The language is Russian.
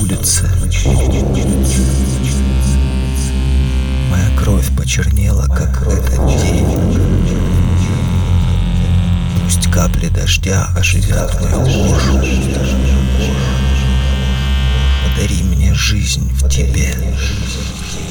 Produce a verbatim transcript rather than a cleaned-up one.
улице. Моя кровь почернела, как этот день. Пусть капли дождя оживят мою кожу. Подари мне жизнь в тебе.